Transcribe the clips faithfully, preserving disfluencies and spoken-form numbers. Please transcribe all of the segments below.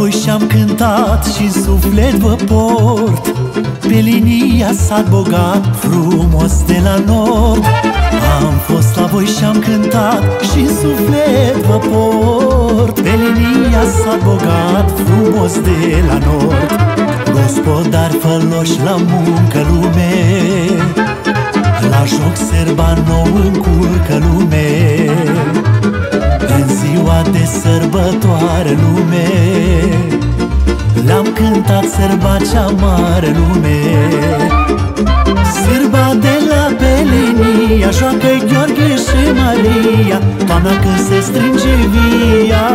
voi și-am cântat și-n suflet vă port. Pe linia Sat Bogat, frumos de la nord. Am fost la voi și-am cântat și-n suflet vă port. Pe linia Sat Bogat, frumos de la nord. Gospodari făloși la muncă lume, la joc serba nou încurcă lume. În ziua de sărbătoare lume, le-am cântat sărba cea mare lume. Sârba de la Belenia, joacă Gheorghe și Maria, toamna când se strânge via.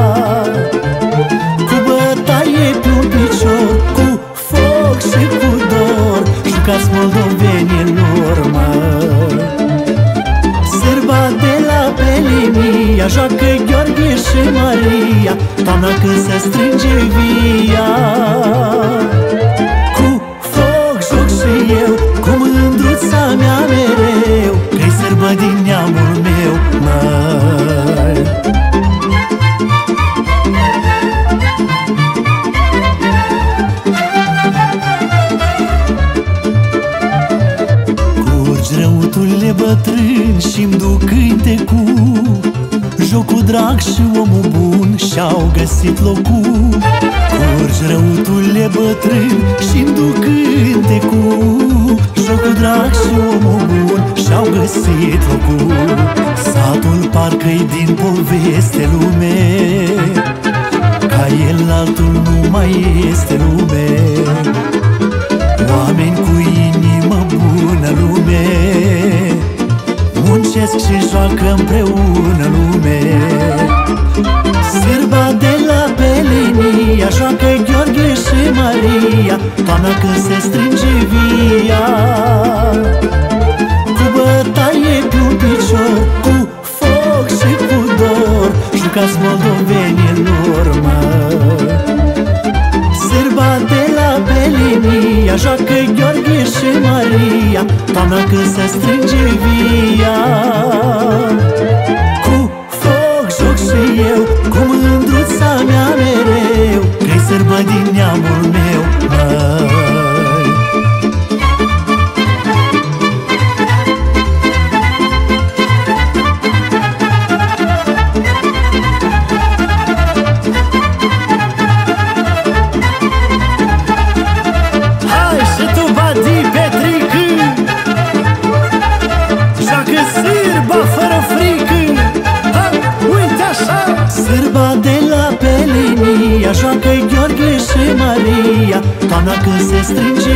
Cu bătaie pe un picior, cu foc și cu dor, jucați moldovenilor, mă. Sârba de la Belenia, joacă Gheorghe și Maria, toamna când se strânge via. Cu foc joc și eu, cu mândruța mea mereu, că-i sârbă din neamul meu, măi. Curgi răuturile bătrâni și-mi duc cântecul, jocul drag și omul bun și-au găsit locul. Curgi răuturile bătrâni și-mi duc cântecul, jocul drag și omul bun și-au găsit locul. Satul parcă-i din poveste lume, ca el altul nu mai este lume. Oameni cu inimă bună lume, muncesc și joacă împreună lume. Sârba de la Belenia, joacă Gheorghe și Maria, toamna când se strânge via. Cu bătaie pe un picior, cu foc și cu dor, jucați moldovenilor, mă. Sârba de la Belenia, joacă Gheorghe și Maria, toamna când se strânge via. Cu foc joc și eu, cu mândruța mea mereu, că-i sârbă din neamul meu, măi. Sârba de la Belenia, joacă Gheorghe și Maria, toamna când se strânge